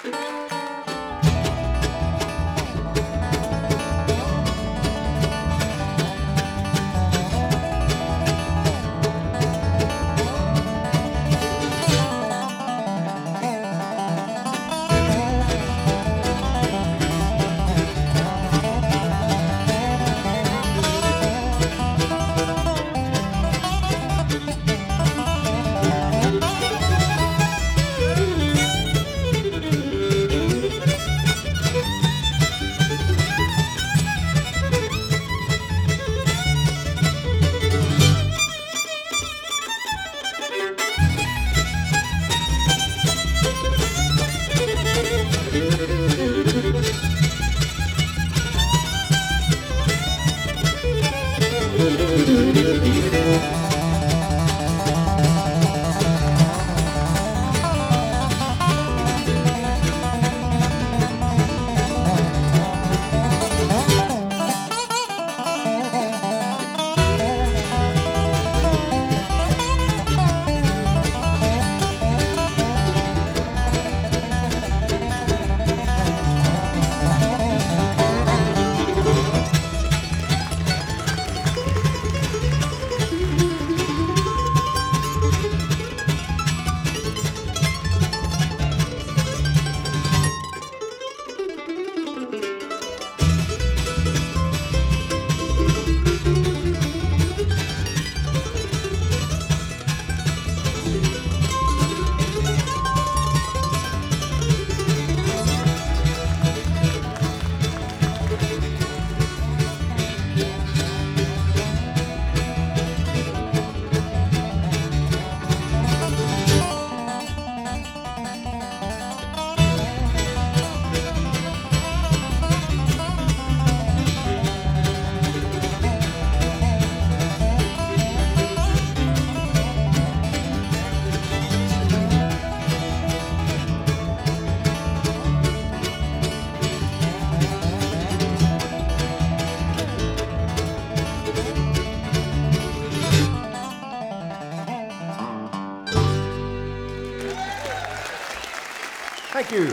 Thank you.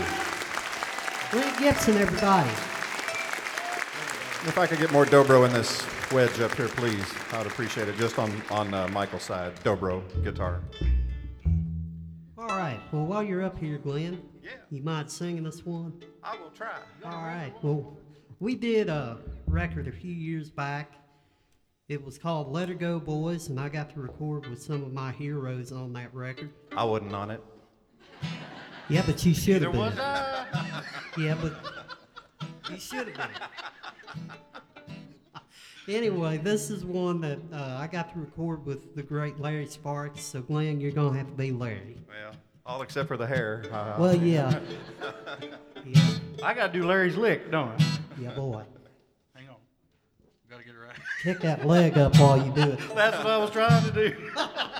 Glenn Gibson, everybody. If I could get more dobro in this wedge up here, please, I would appreciate it. Just on Michael's side, dobro guitar. All right. Well, while you're up here, Glenn, Yeah. you mind singing us one? I will try. All right. Well, we did a record a few years back. It was called Let Her Go Boys, and I got to record with some of my heroes on that record. I wasn't on it. Yeah, but you should have There been. was I. Yeah, but you should have been. Anyway, this is one that I got to record with the great Larry Sparks. So, Glenn, you're going to have to be Larry. Well, all except for the hair. Well, yeah. Yeah, I gotta do Larry's lick, don't I? yeah, boy. Hang on. Gotta get it right. Kick that leg up while you do it. That's what I was trying to do.